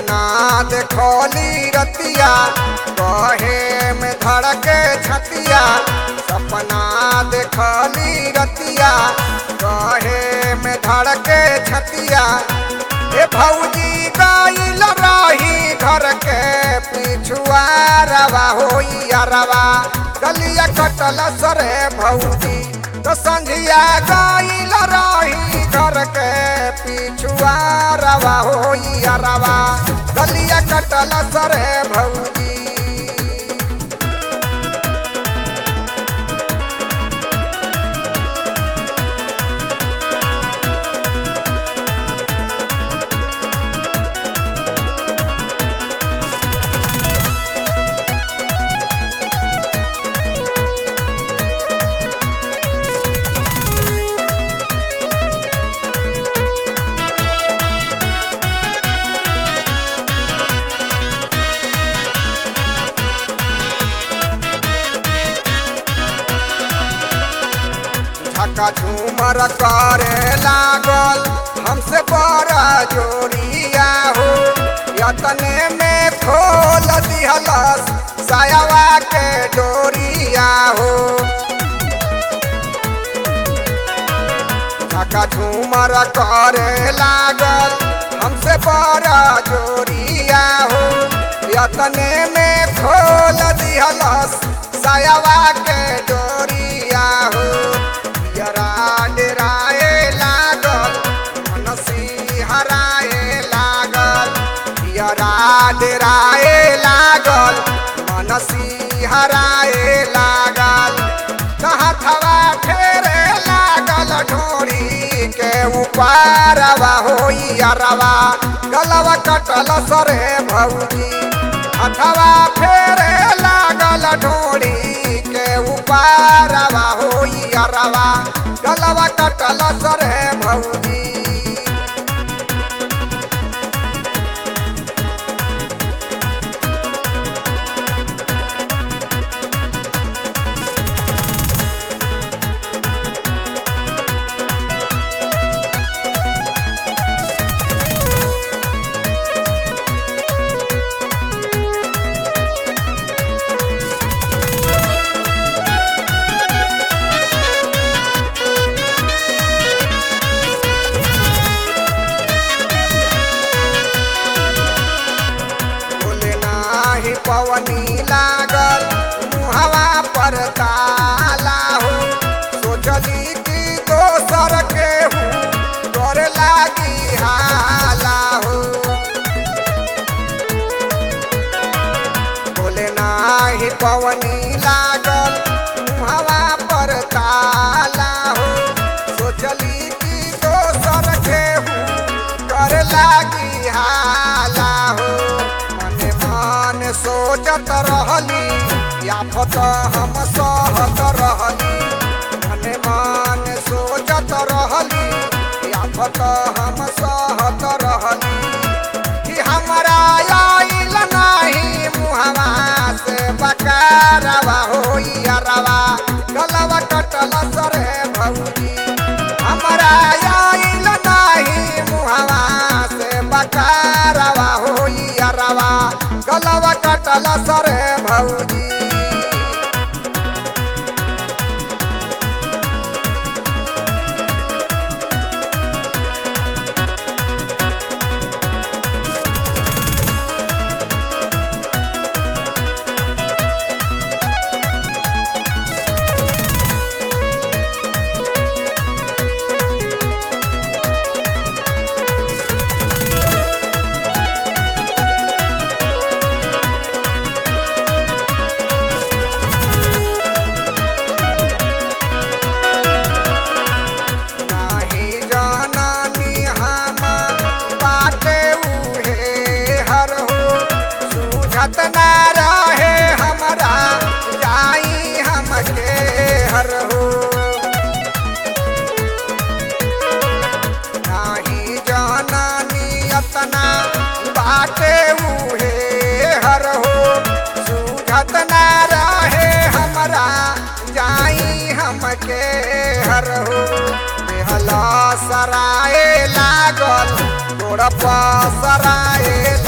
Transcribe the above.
सपना देखोली रतिया कहे में धड़के छतिया। सपना देखोली रतिया कहे में धड़के छतिया। ए भौजी गइल रही घर के पिछुआ रवा होई अरवा गलिया कटल सरे भौजी। तो संझिया गइल रही घर के पिछुआ रवा होई अरवा गलिया कटल सरे भौजी। झका झूमर करे लागल हमसे बड़ा जोरिया हो। यतने में खोल दिहलस सायावा के डोरिया हो। झका झूमर करे लागल हमसे बड़ा जोरिया हो। यतने में खोल दिहलस सायावा के डोरिया हो। डेराए लागल मन सिहराए लागल। डेराए लागल मन सिहराए लागल। हथवा फेरे लागल ढोरी के ऊपरवा होई अरवा गलवा कटल सरे भौजी। हथवा फेरे लागल ढोरी के ऊपरवा होई अरवा गलवा कटल सरे भौजी। पवनी लागल मुहवा पर ताला हो। सोचली कि दोसर के हूँ करे लागी हाला हो। बोले नाही पवनी लागल मुहवा पर ताला हो। सोचली कि दोसर के हूँ करे लागी हाला हो। सोचत रहली याफत हम सहत रहली। मने मन सोचत रहली याफत हम सहत रहली। कि हमरा आइल नाही मुहवा से बकारवा होई अरवा गलवा कटल सरे भौजी। हमरा आइल नाही मुहवा से बकारवा होई अरवा गलवा कटल सरे भौजी। ना रहे हमरा जाई हमके हर हो। नाही जाननी अतना बाटे उहे हर हो। सूझत ना रहे हमरा जाई हमके हर हो। बेहला सराए लागल गोड़ पर सराए